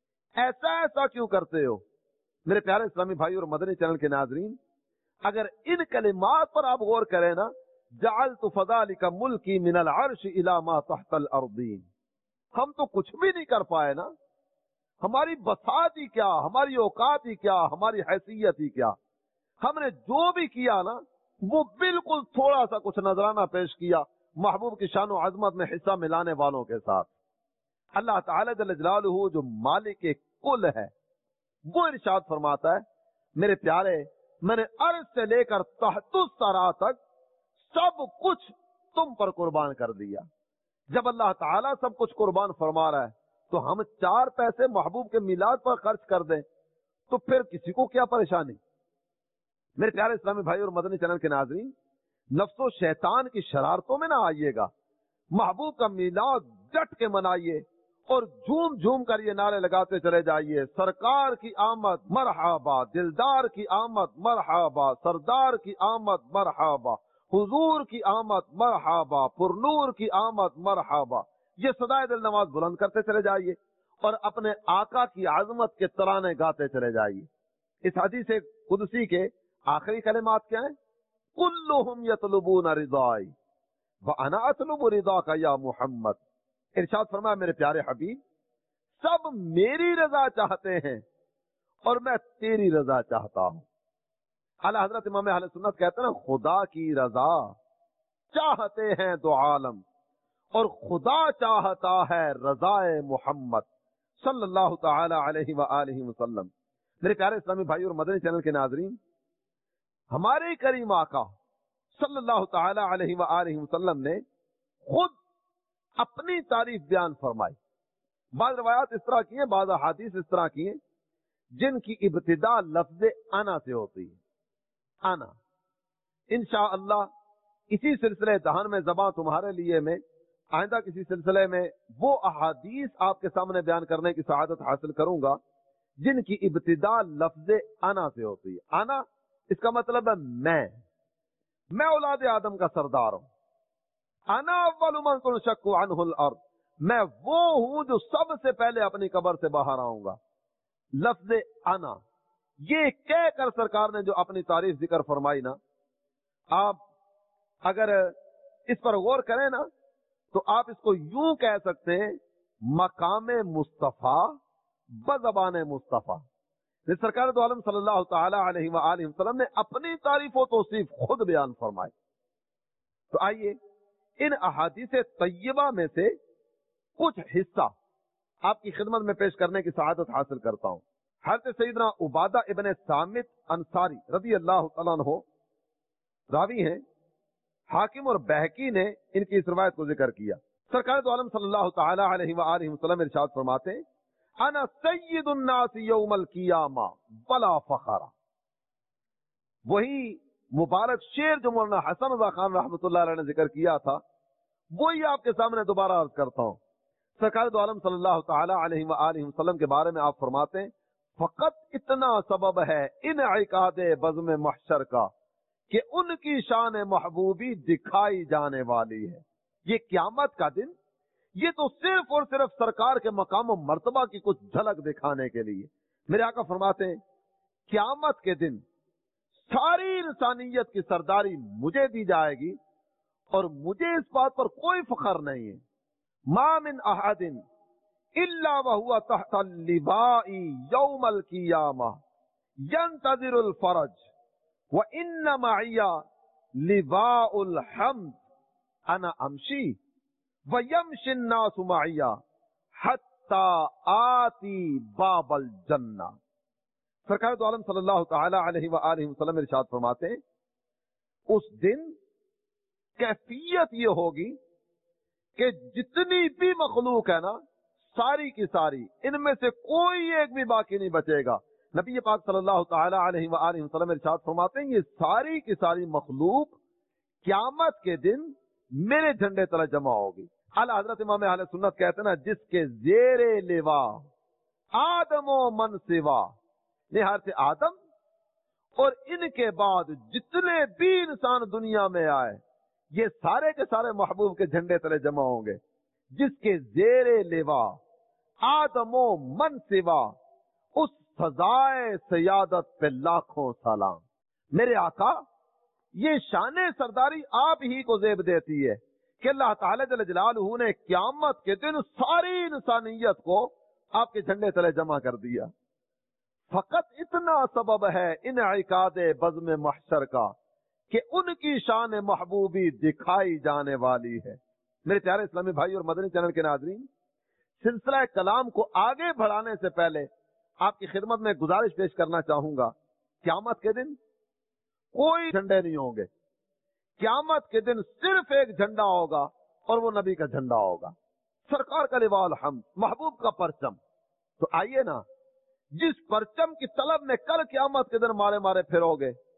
ایسا کیوں کرتے ہو؟ میرے پیارے اسلامی بھائی اور مدنی چینل کے ناظرین، اگر ان کلمات پر آپ غور کریں نا، جعلت فذلک ملکی من العرش الی ما تحت الارضین، ہم تو کچھ بھی نہیں کر پائے نا، ہماری بساط ہی کیا، ہماری اوقات ہی کیا، ہماری حیثیت ہی کیا، ہم نے جو بھی کیا نا وہ بالکل تھوڑا سا کچھ نذرانہ پیش کیا محبوب کی شان و عظمت میں حصہ ملانے والوں کے ساتھ۔ اللہ تعالی جل جلالہ جو مالک کل ہے، وہ ارشاد فرماتا ہے میرے پیارے، میں نے عرش سے لے کر تحت الثری تک سب کچھ تم پر قربان کر دیا۔ جب اللہ تعالیٰ سب کچھ قربان فرما رہا ہے تو ہم 4 پیسے محبوب کے میلاد پر خرچ کر دیں تو پھر کسی کو کیا پریشانی، میرے پیارے اسلامی بھائی اور مدنی چینل کے ناظرین، نفس و شیطان کی شرارتوں میں نہ آئیے گا، محبوب کا میلاد ڈٹ کے منائیے اور جھوم جھوم کر یہ نعرے لگاتے چلے جائیے، سرکار کی آمد مرحبا، دلدار کی آمد مرحبا، سردار کی آمد مرحبا، حضور کی آمد مرحبا، پرنور کی آمد مرحبا، یہ صدائے دل نواز بلند کرتے چلے جائیے اور اپنے آقا کی عظمت کے ترانے گاتے چلے جائیے۔ اس حدیث قدسی کے آخری کلمات کیا ہیں؟ کلہم یطلبون رضائی وانا اطلب رضاک یا محمد۔ ارشاد فرمایا میرے پیارے حبیب، سب میری رضا چاہتے ہیں اور میں تیری رضا چاہتا ہوں۔ اعلی حضرت امام اہل سنت کہتے ہیں نا، خدا کی رضا چاہتے ہیں دو عالم اور خدا چاہتا ہے رضا محمد صلی اللہ تعالی علیہ وآلہ وسلم۔ میرے پیارے اسلامی بھائی اور مدنی چینل کے ناظرین، ہمارے کریم آقا صلی اللہ تعالی علیہ وآلہ وسلم نے خود اپنی تعریف بیان فرمائی۔ بعض روایات اس طرح کی ہیں، بعض احادیث اس طرح کی ہیں جن کی ابتدا لفظ انا سے ہوتی ہے۔ انا انشاءاللہ اسی سلسلے دہن میں زباں تمہارے لیے میں آئندہ کسی سلسلے میں وہ احادیث آپ کے سامنے بیان کرنے کی سعادت حاصل کروں گا جن کی ابتدا لفظ انا سے ہوتی ہے۔ انا اس کا مطلب ہے میں اولاد آدم کا سردار ہوں۔ انا اول من تنشق عنہ الارض، میں وہ ہوں جو سب سے پہلے اپنی قبر سے باہر آؤں گا۔ لفظ انا یہ کہہ کر سرکار نے جو اپنی تعریف ذکر فرمائی نا، آپ اگر اس پر غور کریں نا تو آپ اس کو یوں کہہ سکتے ہیں، مقام مصطفیٰ بزبان مصطفیٰ۔ سرکار دو عالم صلی اللہ تعالی علیہ وآلہ وسلم نے اپنی تعریف و توصیف خود بیان فرمائی۔ تو آئیے ان احادیث طیبہ میں سے کچھ حصہ آپ کی خدمت میں پیش کرنے کی سعادت حاصل کرتا ہوں۔ حضرت سیدنا عبادہ ابن صامت انصاری رضی اللہ تعالیٰ عنہ راوی ہیں، حاکم اور بہقی نے ان کی اس روایت کو ذکر کیا۔ سرکار دو عالم صلی اللہ تعالی علیہ وآلہ وسلم ارشاد فرماتے ہیں، انا سید الناس یوم القیامہ بلا فخر۔ وہی مبارک شعر جو مولانا حسن رضا خان رحمۃ اللہ علیہ نے ذکر کیا تھا، وہی آپ کے سامنے دوبارہ عرض کرتا ہوں۔ سرکار دو عالم صلی اللہ تعالی علیہ وآلہ وسلم کے بارے میں آپ فرماتے ہیں، فقط اتنا سبب ہے انعقاد بزم محشر کا کہ ان کی شان محبوبی دکھائی جانے والی ہے۔ یہ قیامت کا دن، یہ تو صرف اور صرف سرکار کے مقام و مرتبہ کی کچھ جھلک دکھانے کے لیے۔ میرے آقا فرماتے ہیں، قیامت کے دن ساری انسانیت کی سرداری مجھے دی جائے گی اور مجھے اس بات پر کوئی فخر نہیں ہے۔ ما من احد الا وهو تحت اللواء یوم القیامہ ينتظر الفرج وان معي لواء الحمد انا امشی ويمشي الناس معي حتى آتی باب الجنہ۔ سرکار دو عالم صلی اللہ تعالی علیہ وآلہ وسلم ارشاد فرماتے ہیں، اس دن کیفیت یہ ہوگی کہ جتنی بھی مخلوق ہے نا، ساری کی ساری، ان میں سے کوئی ایک بھی باقی نہیں بچے گا۔ نبی پاک صلی اللہ تعالی علیہ وآلہ وسلم ارشاد فرماتے ہیں، یہ ساری کی ساری مخلوق قیامت کے دن میرے جھنڈے تلے جمع ہوگی۔ اعلی حضرت امام اہل سنت کہتے ہیں نا، جس کے زیر لوا آدم و من سوا، حضرت آدم اور ان کے بعد جتنے بھی انسان دنیا میں آئے، یہ سارے کے سارے محبوب کے جھنڈے تلے جمع ہوں گے۔ جس کے زیر لوا آدم و من سوا، اس سزائے سیادت پہ لاکھوں سلام۔ میرے آقا، یہ شان سرداری آپ ہی کو زیب دیتی ہے کہ اللہ تعالی جل جلالہ نے قیامت کے دن ساری انسانیت کو آپ کے جھنڈے تلے جمع کر دیا۔ فقط اتنا سبب ہے انعقاد بزم محشر کا کہ ان کی شان محبوبی دکھائی جانے والی ہے۔ میرے پیارے اسلامی بھائی اور مدنی چینل کے ناظرین، سلسلہ کلام کو آگے بڑھانے سے پہلے آپ کی خدمت میں گزارش پیش کرنا چاہوں گا، قیامت کے دن کوئی جھنڈے نہیں ہوں گے۔ قیامت کے دن صرف ایک جھنڈا ہوگا اور وہ نبی کا جھنڈا ہوگا، سرکار کا لواء الحمد، محبوب کا پرچم۔ تو آئیے نا، جس پرچم کی طلب میں کل قیامت کے دن مارے مارے پھرو گے،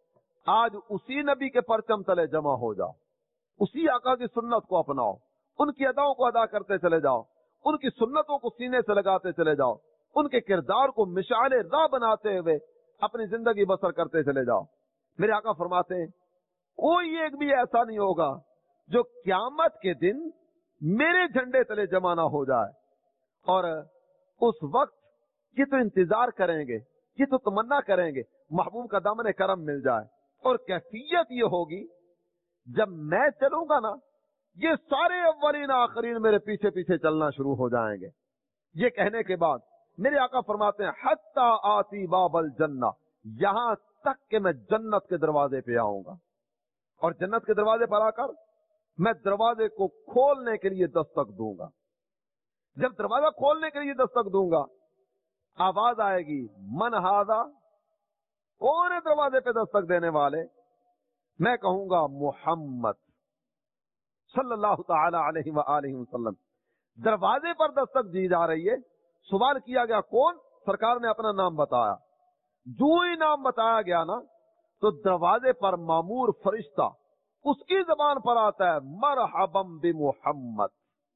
آج اسی نبی کے پرچم تلے جمع ہو جاؤ، اسی آقا کی سنت کو اپناؤ، ان کی اداؤں کو ادا کرتے چلے جاؤ، ان کی سنتوں کو سینے سے لگاتے چلے جاؤ، ان کے کردار کو مشعل راہ بناتے ہوئے اپنی زندگی بسر کرتے چلے جاؤ۔ میرے آقا فرماتے ہیں کوئی ایک بھی ایسا نہیں ہوگا جو قیامت کے دن میرے جھنڈے تلے جمع نہ ہو جائے، اور اس وقت یہ تو انتظار کریں گے، یہ تو تمنا کریں گے محبوب کا دامن کرم مل جائے، اور کیفیت یہ ہوگی جب میں چلوں گا نا یہ سارے اولین آخرین میرے پیچھے پیچھے چلنا شروع ہو جائیں گے۔ یہ کہنے کے بعد میرے آقا فرماتے ہیں حتی آتی باب الجنہ، یہاں تک کہ میں جنت کے دروازے پہ آؤں گا، اور جنت کے دروازے پر آ کر میں دروازے کو کھولنے کے لیے دستک دوں گا۔ جب دروازہ کھولنے کے لیے دستک دوں گا آواز آئے گی من ہاذا، کون ہے دروازے پہ دستک دینے والے؟ میں کہوں گا محمد صلی اللہ تعالی علیہ وآلہ وسلم۔ دروازے پر دستک دی جا رہی ہے، سوال کیا گیا کون؟ سرکار نے اپنا نام بتایا، جو ہی نام بتایا گیا نا تو دروازے پر مامور فرشتہ اس کی زبان پر آتا ہے مرحبا بمحمد،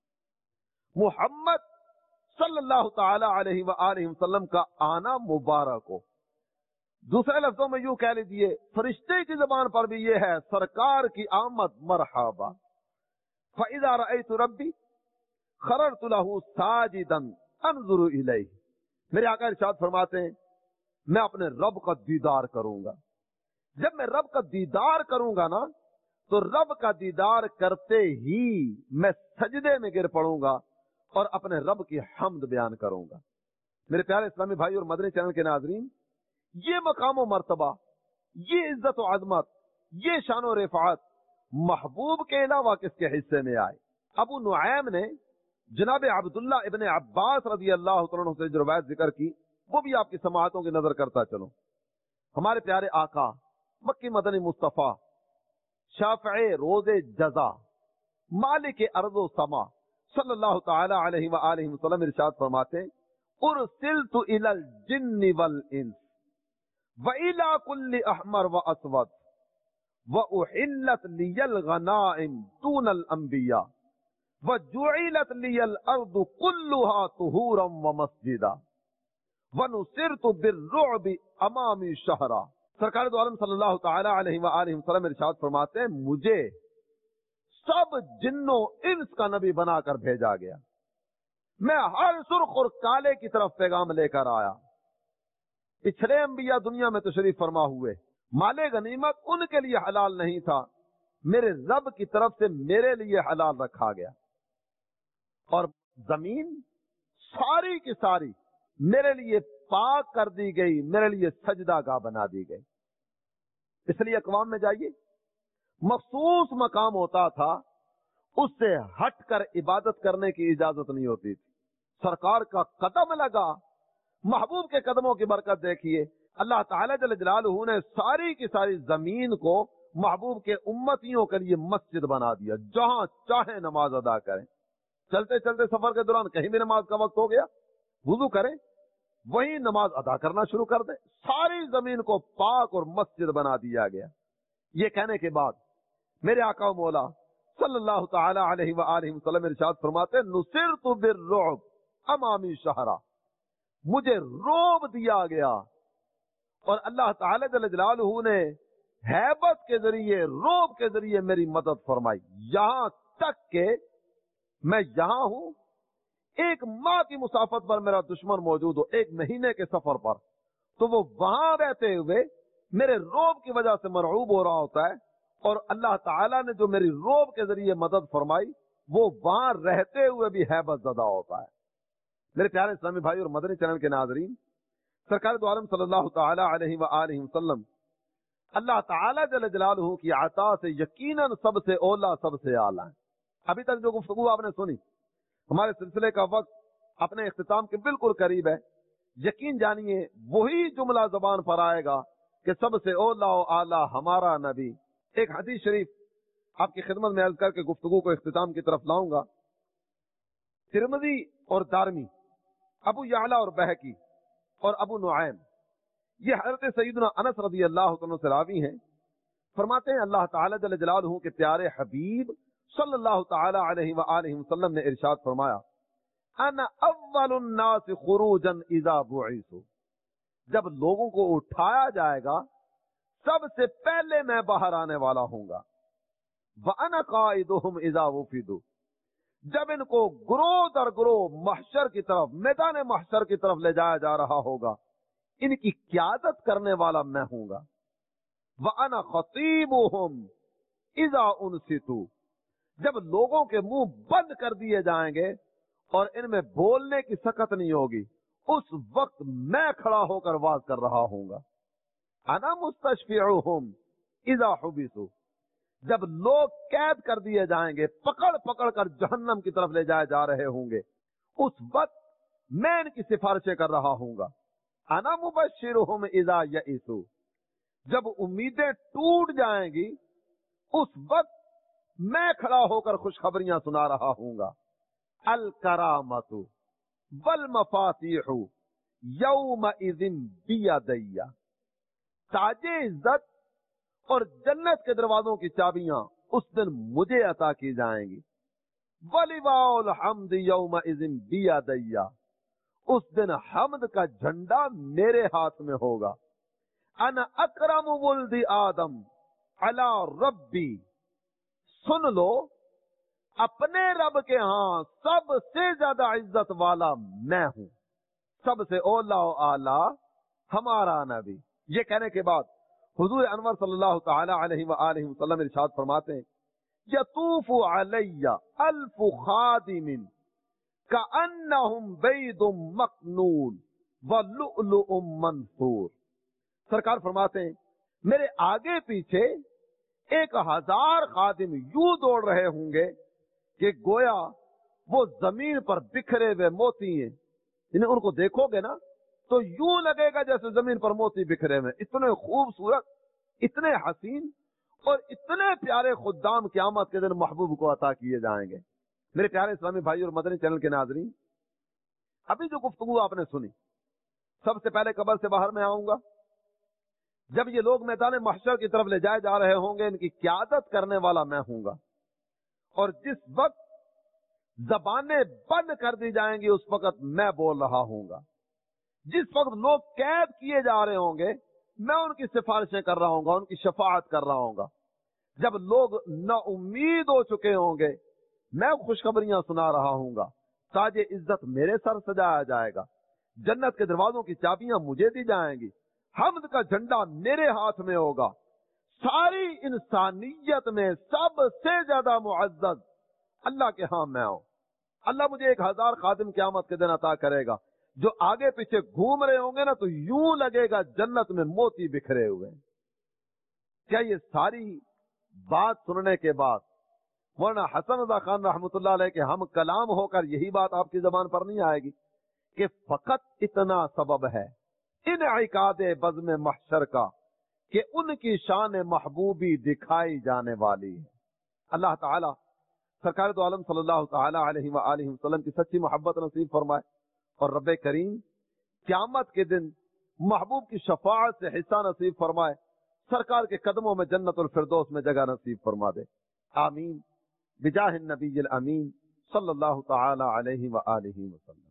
محمد صلی اللہ تعالی علیہ وآلہ وسلم کا آنا مبارک ہو۔ دوسرے لفظوں میں یوں کہہ لیجیے فرشتے کی زبان پر بھی یہ ہے سرکار کی آمد مرحبا۔ فَإِذَا رَأَيْتُ رَبِّي خَرَرْتُ لَهُ سَاجِدًا أَنظُرُ إِلَيْهِ۔ میرے آقا ارشاد فرماتے ہیں میں اپنے رب کا دیدار کروں گا۔ جب میں رب کا دیدار کروں گا نا تو رب کا دیدار کرتے ہی میں سجدے میں گر پڑوں گا اور اپنے رب کی حمد بیان کروں گا۔ میرے پیارے اسلامی بھائی اور مدنی چینل کے ناظرین، یہ مقام و مرتبہ، یہ عزت و عظمت، یہ شان و رفعت محبوب کے علاوہ کس کے حصے میں آئے؟ ابو نعیم نے جناب عبداللہ ابن عباس رضی اللہ عنہ سے جو روایت ذکر کی وہ بھی آپ کی سماعتوں کی نظر کرتا چلوں۔ ہمارے پیارے آقا مکی مدنی مصطفیٰ شافع روز جزا مالک ارض و سما صلی اللہ تعالی علیہ وآلہ وسلم ارشاد فرماتے ارسلت الی الجن والانس وإلی کل احمر واسود وأحلت لی الغنائم دون الانبیاء وجعلت لی الارض كلها طهورا ومسجدا ونصرت بالرعب امامی شہرا۔ سرکار دو عالم صلی اللہ تعالی علیہ وآلہ وسلم ارشاد فرماتے ہیں مجھے سب جنوں انس کا نبی بنا کر بھیجا گیا، میں ہر سرخ اور کالے کی طرف پیغام لے کر آیا۔ پچھلے انبیاء دنیا میں تشریف فرما ہوئے، مال غنیمت ان کے لیے حلال نہیں تھا، میرے رب کی طرف سے میرے لیے حلال رکھا گیا، اور زمین ساری کی ساری میرے لیے پاک کر دی گئی، میرے لیے سجدہ گاہ بنا دی گئی۔ اس لیے اقوام میں جائیے مخصوص مقام ہوتا تھا، اس سے ہٹ کر عبادت کرنے کی اجازت نہیں ہوتی تھی۔ سرکار کا قدم لگا، محبوب کے قدموں کی برکت دیکھیے، اللہ تعالی جل جلالہ نے ساری کی ساری زمین کو محبوب کے امتیوں کے لیے مسجد بنا دیا، جہاں چاہے نماز ادا کریں۔ چلتے چلتے سفر کے دوران کہیں بھی نماز کا وقت ہو گیا، وضو کریں، وہی نماز ادا کرنا شروع کر دیں، ساری زمین کو پاک اور مسجد بنا دیا گیا۔ یہ کہنے کے بعد میرے آقا و مولا صلی اللہ تعالی علیہ وآلہ وسلم ارشاد فرماتے نصرت بالرعب امامی شہرا، مجھے روب دیا گیا، اور اللہ تعالی جل جلالہ نے ہیبت کے ذریعے، روب کے ذریعے میری مدد فرمائی، یہاں تک کہ میں یہاں ہوں، ایک ماہ کی مسافت پر میرا دشمن موجود ہو، ایک مہینے کے سفر پر، تو وہ وہاں رہتے ہوئے میرے روب کی وجہ سے مرعوب ہو رہا ہوتا ہے، اور اللہ تعالیٰ نے جو میری روب کے ذریعے مدد فرمائی وہ وہاں رہتے ہوئے بھی ہیبت زدہ ہوتا ہے۔ میرے پیارے اسلامی بھائی اور مدنی چینل کے ناظرین، سرکار دو عالم صلی اللہ تعالی علیہ وآلہ وسلم اللہ تعالیٰ جل جلالہ کی عطا سے یقیناً سب سے اولا، سب سے اعلیٰ ہیں۔ ابھی تک جو گفتگو آپ نے سنی، ہمارے سلسلے کا وقت اپنے اختتام کے بالکل قریب ہے، یقین جانیے وہی جملہ زبان پر آئے گا کہ سب سے اولا و اعلیٰ ہمارا نبی۔ ایک حدیث شریف آپ کی خدمت میں عرض کر کے گفتگو کو اختتام کی طرف لاؤں گا۔ ترمذی اور دارمی، ابو یعلا اور بہقی اور ابو نعیم، یہ حضرت سیدنا انس رضی اللہ عنہ سے راوی ہیں فرماتے ہیں اللہ تعالی جل جلالہ کے پیارے حبیب صلی اللہ تعالی علیہ وآلہ وسلم نے ارشاد فرمایا انا اول الناس خروجا اذا بعثوا، جب لوگوں کو اٹھایا جائے گا سب سے پہلے میں باہر آنے والا ہوں گا۔ وَأَنَا قَائِدُهُمْ إِذَا وُفِدُوا، جب ان کو گروہ در گروہ محشر کی طرف، میدان محشر کی طرف لے جایا جا رہا ہوگا، ان کی قیادت کرنے والا میں ہوں گا۔ وَأَنَا خَطِيبُهُمْ إِذَا أُنْصِتُوا، جب لوگوں کے منہ بند کر دیے جائیں گے اور ان میں بولنے کی سکت نہیں ہوگی، اس وقت میں کھڑا ہو کر واز کر رہا ہوں گا۔ انا مستشفعهم اذا حبسوا، جب لوگ قید کر دیے جائیں گے، پکڑ پکڑ کر جہنم کی طرف لے جائے جا رہے ہوں گے، اس وقت میں ان کی سفارشیں کر رہا ہوں گا۔ انا مبشرهم اذا یئسوا، جب امیدیں ٹوٹ جائیں گی اس وقت میں کھڑا ہو کر خوشخبریاں سنا رہا ہوں گا۔ الکرامۃ والمفاتیح یومئذ بیدی، تاج عزت اور جنت کے دروازوں کی چابیاں اس دن مجھے عطا کی جائیں گی۔ وَلِوَاءُ الْحَمْدِ يَوْمَئِذٍ بِيَدَيَّ، اس دن حمد کا جھنڈا میرے ہاتھ میں ہوگا۔ انا اکرم ولد آدم علی ربی، سن لو اپنے رب کے ہاں سب سے زیادہ عزت والا میں ہوں، سب سے اولا و اعلی ہمارا نبی۔ یہ کہنے کے بعد حضور انور صلی اللہ تعالی علیہ وآلہ وسلم ارشاد فرماتے ہیں یطوف علی الف خادم کأنہم بید مکنون ولؤلؤ منثور، سرکار فرماتے ہیں میرے آگے پیچھے 1000 خادم یوں دوڑ رہے ہوں گے کہ گویا وہ زمین پر بکھرے ہوئے موتی ہیں، یعنی ان کو دیکھو گے نا تو یوں لگے گا جیسے زمین پر موتی بکھرے ہوئے، اتنے خوبصورت، اتنے حسین اور اتنے پیارے خدام قیامت کے دن محبوب کو عطا کیے جائیں گے۔ میرے پیارے اسلامی بھائی اور مدنی چینل کے ناظرین، ابھی جو گفتگو آپ نے سنی، سب سے پہلے قبر سے باہر میں آؤں گا، جب یہ لوگ میدان محشر کی طرف لے جائے جا رہے ہوں گے، ان کی قیادت کرنے والا میں ہوں گا، اور جس وقت زبانیں بند کر دی جائیں گی اس وقت میں بول رہا ہوں گا۔ جس وقت لوگ قید کیے جا رہے ہوں گے میں ان کی سفارشیں کر رہا ہوں گا، ان کی شفاعت کر رہا ہوں گا۔ جب لوگ نا امید ہو چکے ہوں گے میں خوشخبریاں سنا رہا ہوں گا، تاج عزت میرے سر سجایا جائے گا، جنت کے دروازوں کی چابیاں مجھے دی جائیں گی، حمد کا جھنڈا میرے ہاتھ میں ہوگا، ساری انسانیت میں سب سے زیادہ معزز اللہ کے ہاں میں ہوں۔ اللہ مجھے 1000 خادم قیامت کے دن عطا کرے گا جو آگے پیچھے گھوم رہے ہوں گے نا تو یوں لگے گا جنت میں موتی بکھرے ہوئے۔ کیا یہ ساری بات سننے کے بعد مولانا حسن رضا خان رحمۃ اللہ علیہ کے ہم کلام ہو کر یہی بات آپ کی زبان پر نہیں آئے گی کہ فقط اتنا سبب ہے انعقاد بزم محشر کا کہ ان کی شان محبوبی دکھائی جانے والی ہے۔ اللہ تعالی سرکار دو عالم صلی اللہ تعالی علیہ وآلہ وسلم کی سچی محبت نصیب فرمائے، اور رب کریم قیامت کے دن محبوب کی شفاعت سے حصہ نصیب فرمائے، سرکار کے قدموں میں جنت الفردوس میں جگہ نصیب فرما دے، آمین بجاہ النبی الامین صلی اللہ تعالی علیہ وآلہ وسلم۔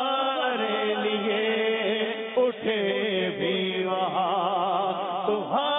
بھی وہاں تمہارے